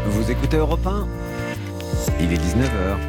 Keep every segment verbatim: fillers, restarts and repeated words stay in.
Vous écoutez Europe un, il est dix-neuf heures.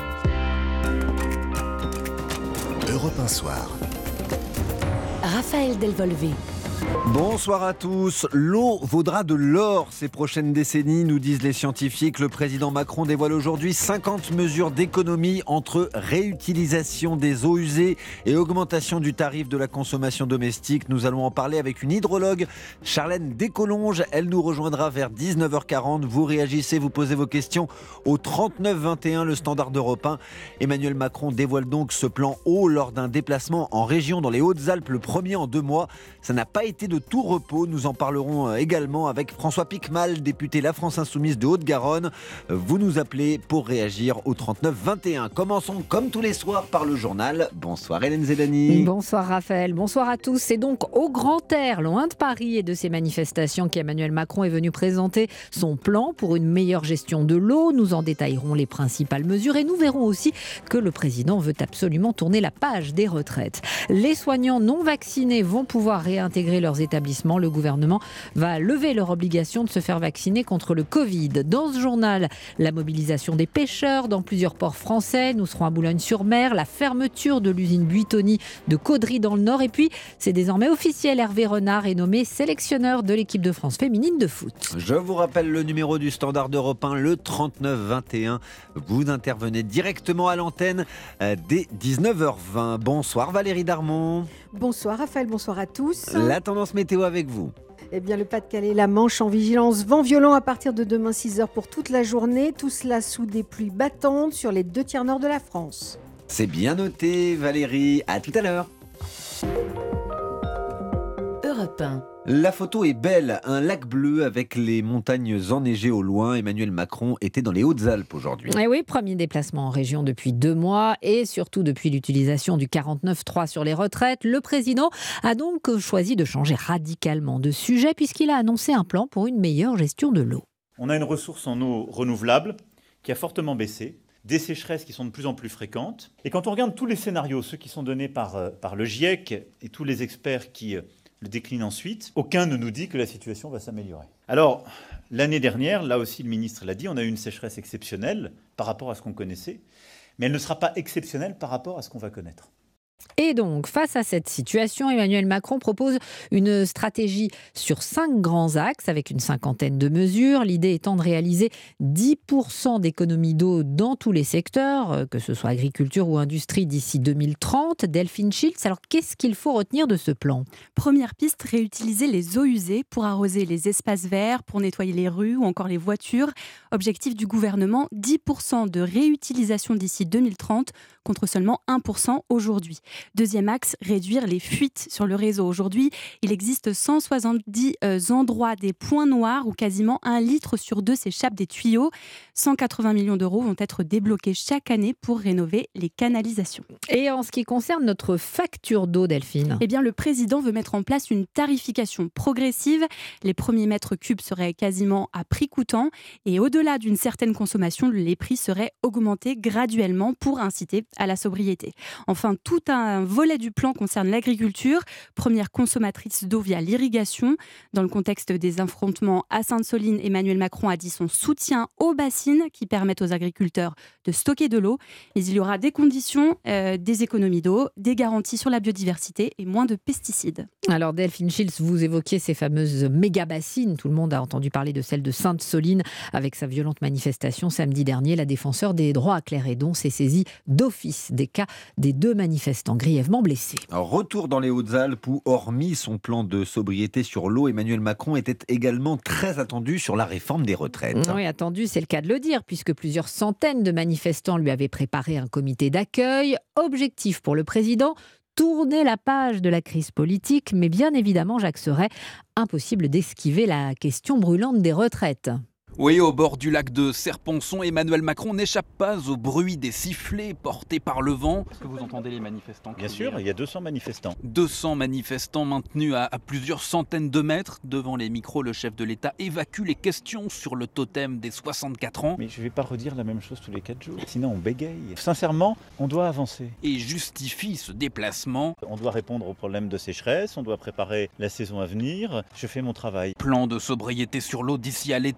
Europe un Soir. Raphaël Delvolvé. Bonsoir à tous. L'eau vaudra de l'or ces prochaines décennies, nous disent les scientifiques. Le président Macron dévoile aujourd'hui cinquante mesures d'économie entre réutilisation des eaux usées et augmentation du tarif de la consommation domestique. Nous allons en parler avec une hydrologue, Charlène Descolonges. Elle nous rejoindra vers dix-neuf heures quarante. Vous réagissez, vous posez vos questions au trente-neuf vingt et un, le standard d'Europe un. Emmanuel Macron dévoile donc ce plan eau lors d'un déplacement en région dans les Hautes-Alpes, le premier en deux mois. Ça n'a pas été de tout repos. Nous en parlerons également avec François Piquemal, député La France Insoumise de Haute-Garonne. Vous nous appelez pour réagir au trente-neuf vingt et un. Commençons comme tous les soirs par le journal. Bonsoir Hélène Zélani. Bonsoir Raphaël, bonsoir à tous. C'est donc au grand air, loin de Paris et de ses manifestations, qu'Emmanuel Macron est venu présenter son plan pour une meilleure gestion de l'eau. Nous en détaillerons les principales mesures et nous verrons aussi que le président veut absolument tourner la page des retraites. Les soignants non vaccinés vont pouvoir réintégrer leurs établissements. Le gouvernement va lever leur obligation de se faire vacciner contre le Covid. Dans ce journal, la mobilisation des pêcheurs dans plusieurs ports français. Nous serons à Boulogne-sur-Mer, la fermeture de l'usine Buitoni de Caudry dans le Nord. Et puis, c'est désormais officiel, Hervé Renard est nommé sélectionneur de l'équipe de France féminine de foot. Je vous rappelle le numéro du standard d'Europe un, le trente-neuf vingt et un. Vous intervenez directement à l'antenne dès dix-neuf heures vingt. Bonsoir Valérie Darmon. Bonsoir Raphaël, bonsoir à tous. La tendance météo avec vous. Eh bien, le Pas-de-Calais, la Manche en vigilance vent violent à partir de demain six heures pour toute la journée. Tout cela sous des pluies battantes sur les deux tiers nord de la France. C'est bien noté Valérie, à tout à l'heure. Europe un. La photo est belle, un lac bleu avec les montagnes enneigées au loin. Emmanuel Macron était dans les Hautes-Alpes aujourd'hui. Et oui, premier déplacement en région depuis deux mois et surtout depuis l'utilisation du quarante-neuf trois sur les retraites. Le président a donc choisi de changer radicalement de sujet puisqu'il a annoncé un plan pour une meilleure gestion de l'eau. On a une ressource en eau renouvelable qui a fortement baissé, des sécheresses qui sont de plus en plus fréquentes. Et quand on regarde tous les scénarios, ceux qui sont donnés par, par le GIEC et tous les experts qui le décline ensuite, aucun ne nous dit que la situation va s'améliorer. Alors, l'année dernière, là aussi le ministre l'a dit, on a eu une sécheresse exceptionnelle par rapport à ce qu'on connaissait, mais elle ne sera pas exceptionnelle par rapport à ce qu'on va connaître. Et donc, face à cette situation, Emmanuel Macron propose une stratégie sur cinq grands axes avec une cinquantaine de mesures. L'idée étant de réaliser dix pour cent d'économies d'eau dans tous les secteurs, que ce soit agriculture ou industrie, d'ici deux mille trente. Delphine Schiltz, alors qu'est-ce qu'il faut retenir de ce plan ? Première piste, réutiliser les eaux usées pour arroser les espaces verts, pour nettoyer les rues ou encore les voitures. Objectif du gouvernement, dix pour cent de réutilisation d'ici deux mille trente contre seulement un pour cent aujourd'hui. Deuxième axe, réduire les fuites sur le réseau. Aujourd'hui, il existe cent soixante-dix euh, endroits, des points noirs où quasiment un litre sur deux s'échappe des tuyaux. cent quatre-vingts millions d'euros vont être débloqués chaque année pour rénover les canalisations. Et en ce qui concerne notre facture d'eau, Delphine ? Eh bien, le président veut mettre en place une tarification progressive. Les premiers mètres cubes seraient quasiment à prix coûtant et au-delà d'une certaine consommation, les prix seraient augmentés graduellement pour inciter à la sobriété. Enfin, tout un volet du plan concerne l'agriculture, première consommatrice d'eau via l'irrigation. Dans le contexte des affrontements à Sainte-Soline, Emmanuel Macron a dit son soutien aux bassines qui permettent aux agriculteurs de stocker de l'eau. Mais il y aura des conditions, euh, des économies d'eau, des garanties sur la biodiversité et moins de pesticides. Alors Delphine Schiltz, vous évoquiez ces fameuses méga-bassines. Tout le monde a entendu parler de celle de Sainte-Soline avec sa violente manifestation samedi dernier. La défenseure des droits à Claire Hédon s'est saisie d'office des cas des deux manifestants grièvement blessés. Retour dans les Hautes-Alpes où, hormis son plan de sobriété sur l'eau, Emmanuel Macron était également très attendu sur la réforme des retraites. Oui, attendu, c'est le cas de le dire, puisque plusieurs centaines de manifestants lui avaient préparé un comité d'accueil. Objectif pour le président, tourner la page de la crise politique, mais bien évidemment, Jacques Serret, impossible d'esquiver la question brûlante des retraites. Oui, au bord du lac de Serponçon, Emmanuel Macron n'échappe pas au bruit des sifflets portés par le vent. Est-ce que vous entendez les manifestants ? Bien sûr, il y a deux cents manifestants. deux cents manifestants maintenus à, à plusieurs centaines de mètres. Devant les micros, le chef de l'État évacue les questions sur le totem des soixante-quatre ans. Mais je ne vais pas redire la même chose tous les quatre jours, sinon on bégaye. Sincèrement, on doit avancer. Et justifie ce déplacement. On doit répondre aux problèmes de sécheresse, on doit préparer la saison à venir. Je fais mon travail. Plan de sobriété sur l'eau d'ici à l'été, objectif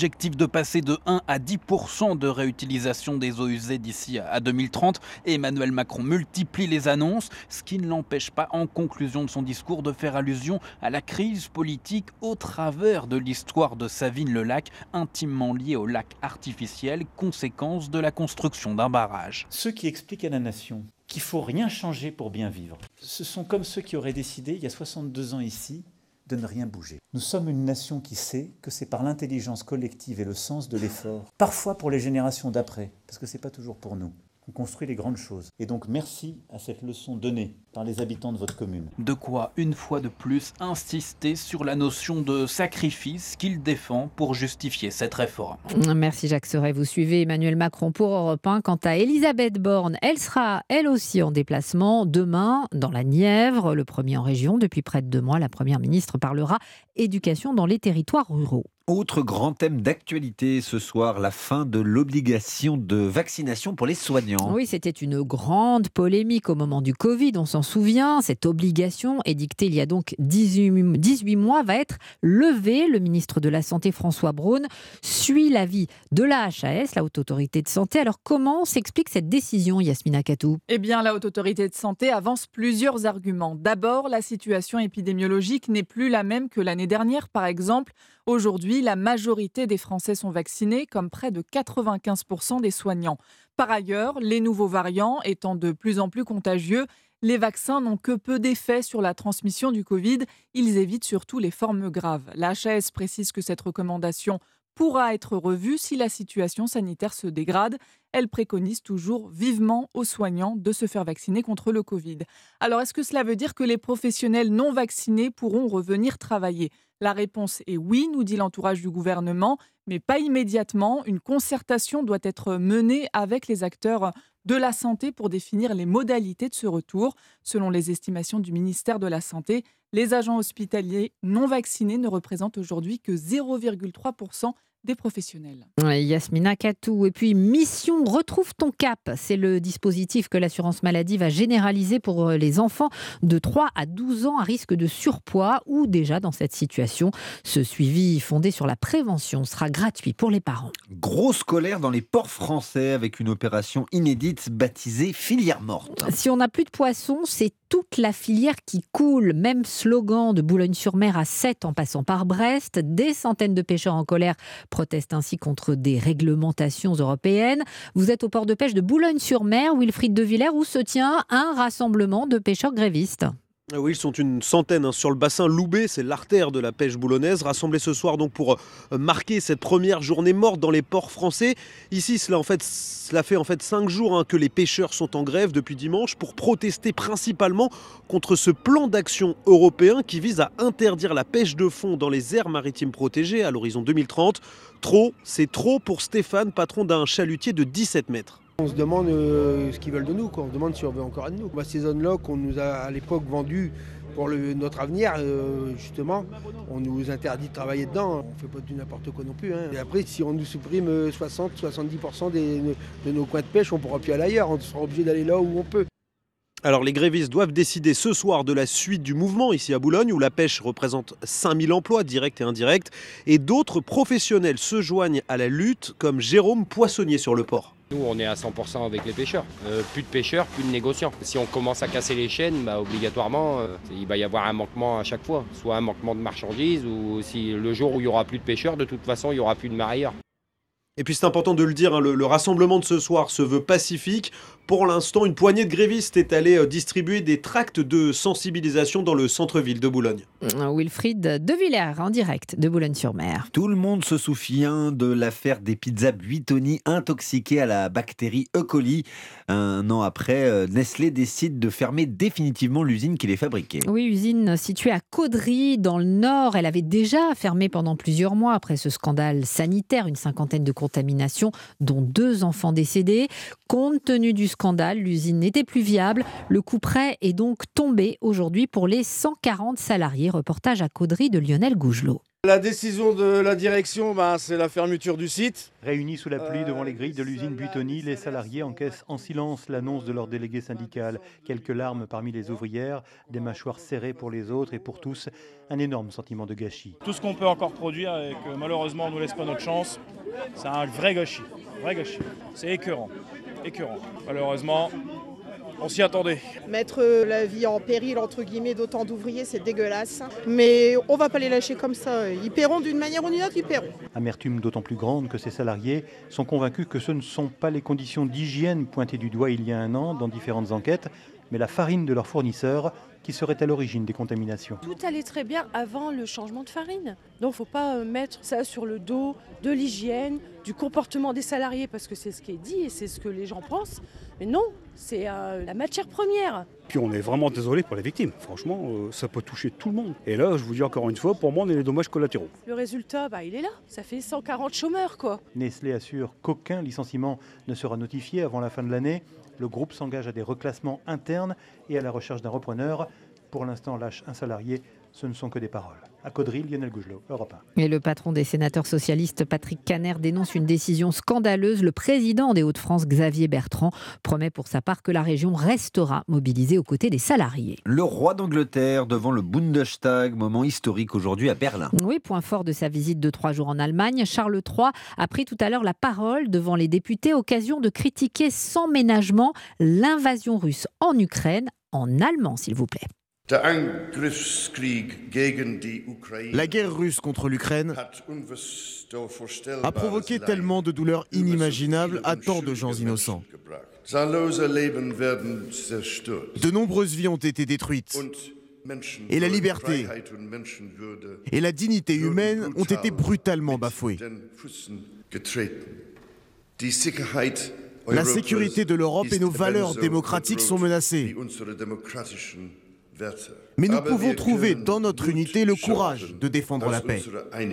objectif de passer de un à dix pour cent de réutilisation des eaux usées d'ici à deux mille trente. Emmanuel Macron multiplie les annonces, ce qui ne l'empêche pas, en conclusion de son discours, de faire allusion à la crise politique au travers de l'histoire de Savines-le-Lac, intimement liée au lac artificiel, conséquence de la construction d'un barrage. Ceux qui expliquent à la nation qu'il ne faut rien changer pour bien vivre, ce sont comme ceux qui auraient décidé, il y a soixante-deux ans ici, de ne rien bouger. Nous sommes une nation qui sait que c'est par l'intelligence collective et le sens de l'effort, parfois pour les générations d'après, parce que ce n'est pas toujours pour nous, qu'on construit les grandes choses. Et donc merci à cette leçon donnée par les habitants de votre commune. De quoi, une fois de plus, insister sur la notion de sacrifice qu'il défend pour justifier cette réforme. Merci Jacques Serret. Vous suivez Emmanuel Macron pour Europe un. Quant à Elisabeth Borne, elle sera elle aussi en déplacement demain dans la Nièvre, le premier en région. Depuis près de deux mois, la Première ministre parlera éducation dans les territoires ruraux. Autre grand thème d'actualité ce soir, la fin de l'obligation de vaccination pour les soignants. Oui, c'était une grande polémique au moment du Covid, on s'en souvient. Cette obligation, édictée il y a donc dix-huit mois, va être levée. Le ministre de la Santé, François Braun, suit l'avis de la H A S, la Haute Autorité de Santé. Alors comment s'explique cette décision, Yasmina Katou ? Eh bien, la Haute Autorité de Santé avance plusieurs arguments. D'abord, la situation épidémiologique n'est plus la même que l'année dernière, par exemple. Aujourd'hui, la majorité des Français sont vaccinés, comme près de quatre-vingt-quinze pour cent des soignants. Par ailleurs, les nouveaux variants étant de plus en plus contagieux, les vaccins n'ont que peu d'effet sur la transmission du Covid. Ils évitent surtout les formes graves. La H A S précise que cette recommandation pourra être revue si la situation sanitaire se dégrade. Elle préconise toujours vivement aux soignants de se faire vacciner contre le Covid. Alors, est-ce que cela veut dire que les professionnels non vaccinés pourront revenir travailler ? La réponse est oui, nous dit l'entourage du gouvernement, mais pas immédiatement. Une concertation doit être menée avec les acteurs de la santé pour définir les modalités de ce retour. Selon les estimations du ministère de la Santé, les agents hospitaliers non vaccinés ne représentent aujourd'hui que zéro virgule trois pour cent des professionnels. Yasmina Katou. Et puis, Mission Retrouve ton cap. C'est le dispositif que l'assurance maladie va généraliser pour les enfants de trois à douze ans à risque de surpoids ou déjà dans cette situation. Ce suivi fondé sur la prévention sera gratuit pour les parents. Grosse colère dans les ports français avec une opération inédite baptisée filière morte. Si on n'a plus de poissons, c'est toute la filière qui coule. Même slogan de Boulogne-sur-Mer à Sète en passant par Brest. Des centaines de pêcheurs en colère protestent ainsi contre des réglementations européennes. Vous êtes au port de pêche de Boulogne-sur-Mer, Wilfried de Villers, où se tient un rassemblement de pêcheurs grévistes. Oui, ils sont une centaine hein, sur le bassin Loubet, c'est l'artère de la pêche boulonnaise, rassemblés ce soir donc pour euh, marquer cette première journée morte dans les ports français. Ici, cela, en fait, cela fait en fait cinq jours hein, que les pêcheurs sont en grève depuis dimanche pour protester principalement contre ce plan d'action européen qui vise à interdire la pêche de fond dans les aires maritimes protégées à l'horizon deux mille trente. Trop, c'est trop pour Stéphane, patron d'un chalutier de dix-sept mètres. On se demande euh, ce qu'ils veulent de nous, quoi. On se demande si on veut encore de nous. Bah, ces zones-là qu'on nous a à l'époque vendues pour le, notre avenir, euh, justement, on nous interdit de travailler dedans. On ne fait pas du n'importe quoi non plus. Hein. Et après, si on nous supprime soixante à soixante-dix pour cent des, de nos coins de pêche, on ne pourra plus aller ailleurs. On sera obligé d'aller là où on peut. Alors les grévistes doivent décider ce soir de la suite du mouvement ici à Boulogne où la pêche représente cinq mille emplois directs et indirects et d'autres professionnels se joignent à la lutte comme Jérôme Poissonnier sur le port. Nous on est à cent pour cent avec les pêcheurs, euh, plus de pêcheurs, plus de négociants. Si on commence à casser les chaînes, bah, obligatoirement euh, il va y avoir un manquement à chaque fois, soit un manquement de marchandises ou si le jour où il n'y aura plus de pêcheurs, de toute façon il n'y aura plus de marailleurs. Et puis c'est important de le dire, hein, le, le rassemblement de ce soir se veut pacifique. Pour l'instant, une poignée de grévistes est allée euh, distribuer des tracts de sensibilisation dans le centre-ville de Boulogne. Wilfried de Villers en direct de Boulogne-sur-Mer. Tout le monde se souvient de l'affaire des pizzas Buitoni intoxiquées à la bactérie E. coli. Un an après, Nestlé décide de fermer définitivement l'usine qui les fabriquait. Oui, usine située à Caudry, dans le Nord. Elle avait déjà fermé pendant plusieurs mois après ce scandale sanitaire, une cinquantaine de contaminations, dont deux enfants décédés. Compte tenu du scandale, l'usine n'était plus viable. Le coup près est donc tombé aujourd'hui pour les cent quarante salariés. Reportage à Caudry de Lionel Gougelot. La décision de la direction, bah, c'est la fermeture du site. Réunis sous la pluie devant les grilles de l'usine Buitoni, les salariés encaissent en silence l'annonce de leur délégué syndical. Quelques larmes parmi les ouvrières, des mâchoires serrées pour les autres et pour tous, un énorme sentiment de gâchis. Tout ce qu'on peut encore produire et que malheureusement on ne nous laisse pas notre chance, c'est un vrai gâchis. Vrai gâchis. C'est écœurant. Écœurant. Malheureusement, on s'y attendait. Mettre la vie en péril, entre guillemets, d'autant d'ouvriers, c'est dégueulasse. Mais on ne va pas les lâcher comme ça. Ils paieront d'une manière ou d'une autre, ils paieront. Amertume d'autant plus grande que ces salariés sont convaincus que ce ne sont pas les conditions d'hygiène pointées du doigt il y a un an dans différentes enquêtes, mais la farine de leurs fournisseurs qui serait à l'origine des contaminations. Tout allait très bien avant le changement de farine. Donc il ne faut pas mettre ça sur le dos de l'hygiène, du comportement des salariés, parce que c'est ce qui est dit et c'est ce que les gens pensent. Mais non, c'est euh, la matière première. Puis on est vraiment désolé pour les victimes. Franchement, euh, ça peut toucher tout le monde. Et là, je vous dis encore une fois, pour moi, on est les dommages collatéraux. Le résultat, bah, il est là. Ça fait cent quarante chômeurs, quoi. Nestlé assure qu'aucun licenciement ne sera notifié avant la fin de l'année. Le groupe s'engage à des reclassements internes et à la recherche d'un repreneur. Pour l'instant, lâche un salarié, ce ne sont que des paroles. À Caudry, Lionel Gougelot, Europe un. Et le patron des sénateurs socialistes, Patrick Kanner, dénonce une décision scandaleuse. Le président des Hauts-de-France, Xavier Bertrand, promet pour sa part que la région restera mobilisée aux côtés des salariés. Le roi d'Angleterre devant le Bundestag, moment historique aujourd'hui à Berlin. Oui, point fort de sa visite de trois jours en Allemagne. Charles trois a pris tout à l'heure la parole devant les députés, occasion de critiquer sans ménagement l'invasion russe en Ukraine, en allemand s'il vous plaît. La guerre russe contre l'Ukraine a provoqué tellement de douleurs inimaginables à tant de gens innocents. De nombreuses vies ont été détruites. Et la liberté et la dignité humaine ont été brutalement bafouées. La sécurité de l'Europe et nos valeurs démocratiques sont menacées. Mais nous pouvons trouver dans notre unité le courage de défendre la paix.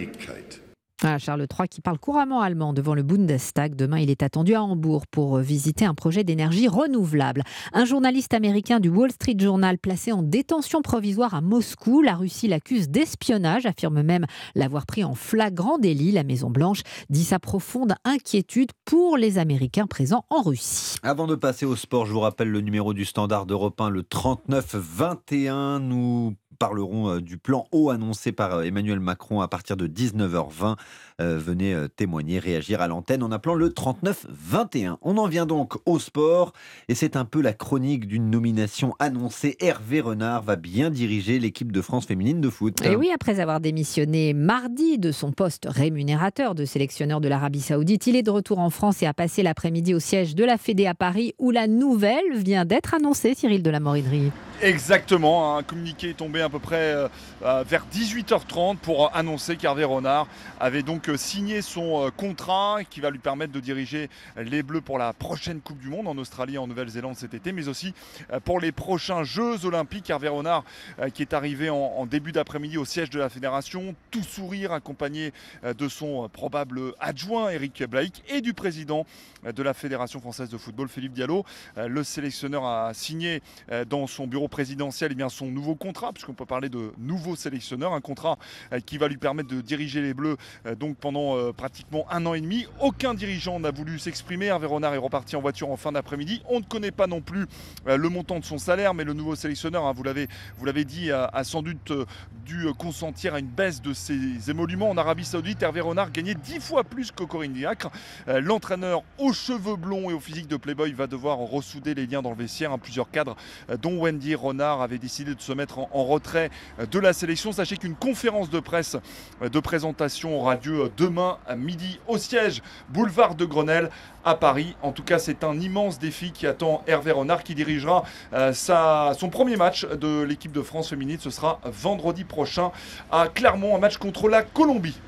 Ah, Charles trois qui parle couramment allemand devant le Bundestag. Demain, il est attendu à Hambourg pour visiter un projet d'énergie renouvelable. Un journaliste américain du Wall Street Journal placé en détention provisoire à Moscou. La Russie l'accuse d'espionnage, affirme même l'avoir pris en flagrant délit. La Maison-Blanche dit sa profonde inquiétude pour les Américains présents en Russie. Avant de passer au sport, je vous rappelle le numéro du Standard d'Europe un, le trente-neuf vingt et un. Nous parlerons du plan eau annoncé par Emmanuel Macron à partir de dix-neuf heures vingt. Euh, venez témoigner, réagir à l'antenne en appelant le trente-neuf vingt et un. On en vient donc au sport et c'est un peu la chronique d'une nomination annoncée. Hervé Renard va bien diriger l'équipe de France féminine de foot. Et oui, après avoir démissionné mardi de son poste rémunérateur de sélectionneur de l'Arabie Saoudite, il est de retour en France et a passé l'après-midi au siège de la Fédé à Paris où la nouvelle vient d'être annoncée, Cyril de la Morinerie. Exactement, un communiqué est tombé à peu près euh, vers dix-huit heures trente pour annoncer qu'Hervé Renard avait donc signé son euh, contrat qui va lui permettre de diriger les Bleus pour la prochaine Coupe du Monde en Australie et en Nouvelle-Zélande cet été, mais aussi euh, pour les prochains Jeux Olympiques. Hervé Renard euh, qui est arrivé en, en début d'après-midi au siège de la Fédération, tout sourire, accompagné euh, de son euh, probable adjoint Eric Blaïc et du président euh, de la Fédération française de football, Philippe Diallo. Euh, le sélectionneur a signé euh, dans son bureau présidentiel eh bien, son nouveau contrat, puisqu'on peut parler de nouveau sélectionneur, un contrat euh, qui va lui permettre de diriger les Bleus euh, donc pendant euh, pratiquement un an et demi. Aucun dirigeant n'a voulu s'exprimer. Hervé Renard est reparti en voiture en fin d'après-midi. On ne connaît pas non plus euh, le montant de son salaire, mais le nouveau sélectionneur, hein, vous l'avez vous l'avez dit, a, a sans doute euh, dû euh, consentir à une baisse de ses émoluments. En Arabie Saoudite, Hervé Renard gagnait dix fois plus que Corinne Diacre. Euh, l'entraîneur aux cheveux blonds et au physique de Playboy va devoir ressouder les liens dans le vestiaire. Hein. Plusieurs cadres, euh, dont Wendy Renard, avait décidé de se mettre en, en retrait de la sélection. Sachez qu'une conférence de presse de présentation aura lieu demain à midi au siège boulevard de Grenelle à Paris. En tout cas, c'est un immense défi qui attend Hervé Renard qui dirigera euh, sa, son premier match de l'équipe de France féminine. Ce sera vendredi prochain à Clermont, un match contre la Colombie.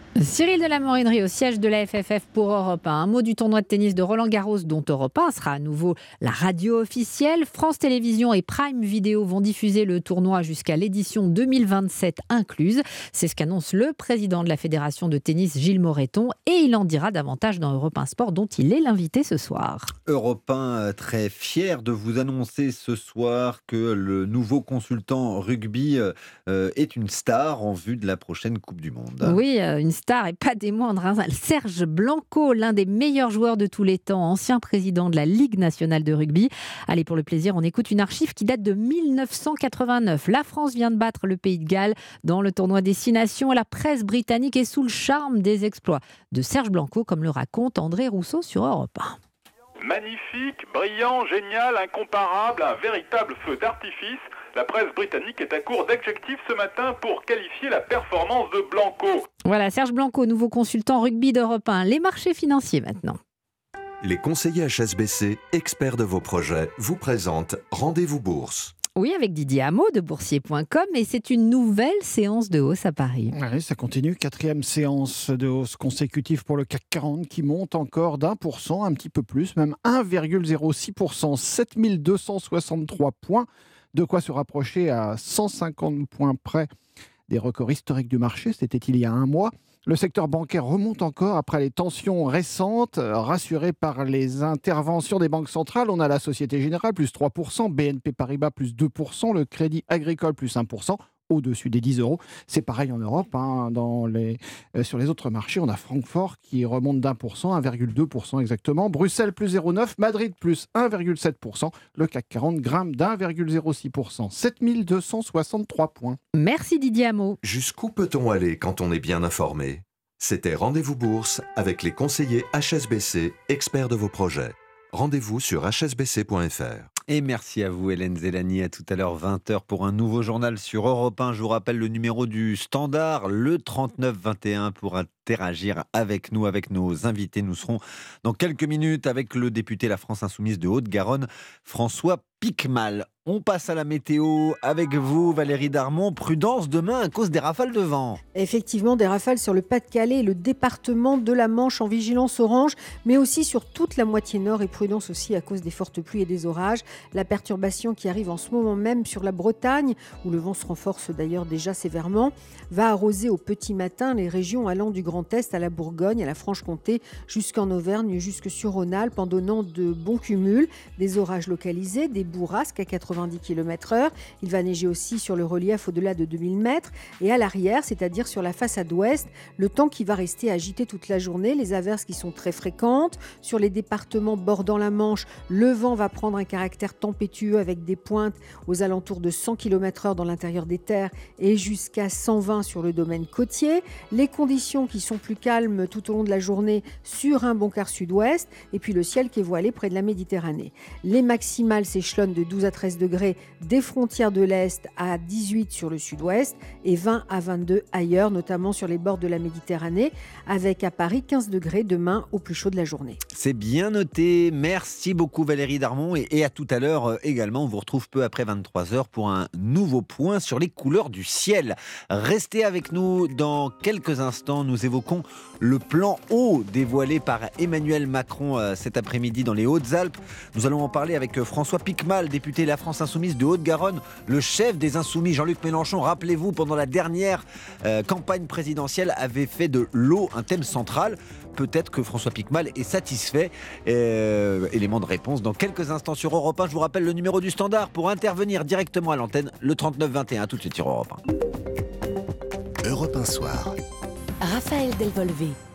Cyril de la Morinerie au siège de la F F F pour Europe un. Un mot du tournoi de tennis de Roland-Garros dont Europe un sera à nouveau la radio officielle. France Télévisions et Prime Video vont diffuser le tournoi jusqu'à l'édition deux mille vingt-sept incluse. C'est ce qu'annonce le président de la Fédération de tennis Gilles Moreton et il en dira davantage dans Europe un Sport dont il est l'invité ce soir. Europe un très fier de vous annoncer ce soir que le nouveau consultant rugby euh, est une star en vue de la prochaine Coupe du Monde. Oui, une star et pas des moindres. Hein. Serge Blanco, l'un des meilleurs joueurs de tous les temps, ancien président de la Ligue nationale de rugby. Allez, pour le plaisir, on écoute une archive qui date de mille neuf cent quatre-vingt-neuf. La France vient de battre le Pays de Galles dans le tournoi des Six Nations. La presse britannique est sous le charme des exploits de Serge Blanco, comme le raconte André Rousseau sur Europe un. Magnifique, brillant, génial, incomparable, un véritable feu d'artifice. La presse britannique est à court d'adjectifs ce matin pour qualifier la performance de Blanco. Voilà, Serge Blanco, nouveau consultant rugby d'Europe un. Les marchés financiers maintenant. Les conseillers H S B C, experts de vos projets, vous présentent Rendez-vous Bourse. Oui, avec Didier Hameau de boursier point com et c'est une nouvelle séance de hausse à Paris. Oui, ça continue. Quatrième séance de hausse consécutive pour le C A C quarante qui monte encore d'un pour cent, un petit peu plus, même un virgule zéro six pour cent, sept mille deux cent soixante-trois points. De quoi se rapprocher à cent cinquante points près des records historiques du marché. C'était il y a un mois. Le secteur bancaire remonte encore après les tensions récentes, rassuré par les interventions des banques centrales. On a la Société Générale, plus trois pour cent, B N P Paribas, plus deux pour cent, le Crédit Agricole, plus un pour cent, au-dessus des dix euros. C'est pareil en Europe. Hein, dans les, euh, sur les autres marchés, on a Francfort qui remonte d'un pour cent, un virgule deux pour cent exactement. Bruxelles, plus zéro virgule neuf, Madrid, plus un virgule sept pour cent. Le C A C quarante grimpe d'un virgule zéro six pour cent, sept mille deux cent soixante-trois points. Merci Didier Hameau. Jusqu'où peut-on aller quand on est bien informé ? C'était Rendez-vous Bourse avec les conseillers H S B C, experts de vos projets. Rendez-vous sur h s b c point f r. Et merci à vous Hélène Zélani, à tout à l'heure vingt heures pour un nouveau journal sur Europe un. Je vous rappelle le numéro du standard, le trente-neuf vingt et un pour interagir avec nous, avec nos invités. Nous serons dans quelques minutes avec le député La France Insoumise de Haute-Garonne, François Piquemal. On passe à la météo avec vous, Valérie Darmon. Prudence demain à cause des rafales de vent. Effectivement, des rafales sur le Pas-de-Calais et le département de la Manche en vigilance orange, mais aussi sur toute la moitié nord et prudence aussi à cause des fortes pluies et des orages. La perturbation qui arrive en ce moment même sur la Bretagne, où le vent se renforce d'ailleurs déjà sévèrement, va arroser au petit matin les régions allant du Grand Est à la Bourgogne, à la Franche-Comté, jusqu'en Auvergne, jusque sur Rhône-Alpes, en donnant de bons cumuls, des orages localisés, des bourrasques à quatre-vingt-dix kilomètres heure. Il va neiger aussi sur le relief au-delà de deux mille mètres et à l'arrière, c'est-à-dire sur la façade ouest, le temps qui va rester agité toute la journée, les averses qui sont très fréquentes. Sur les départements bordant la Manche, le vent va prendre un caractère tempétueux avec des pointes aux alentours de cent kilomètres heure dans l'intérieur des terres et jusqu'à cent vingt sur le domaine côtier. Les conditions qui sont plus calmes tout au long de la journée sur un bon quart sud-ouest et puis le ciel qui est voilé près de la Méditerranée. Les maximales s'échelonnent de douze à treize degrés des frontières de l'Est à dix-huit sur le sud-ouest et vingt à vingt-deux ailleurs, notamment sur les bords de la Méditerranée, avec à Paris quinze degrés demain au plus chaud de la journée. C'est bien noté. Merci beaucoup Valérie Darmon et, et à tout à l'heure également. On vous retrouve peu après vingt-trois heures pour un nouveau point sur les couleurs du ciel. Restez avec nous dans quelques instants. Nous évoquons le plan eau dévoilé par Emmanuel Macron euh, cet après-midi dans les Hautes-Alpes. Nous allons en parler avec euh, François Piquemal, député La France Insoumise de Haute-Garonne, le chef des Insoumis Jean-Luc Mélenchon. Rappelez-vous, pendant la dernière euh, campagne présidentielle, avait fait de l'eau un thème central. Peut-être que François Piquemal est satisfait. Euh, élément de réponse dans quelques instants sur Europe un. Je vous rappelle le numéro du standard pour intervenir directement à l'antenne, le trente-neuf vingt et un, tout de suite sur Europe un. Europe un Soir. Raphaël Delvolvé.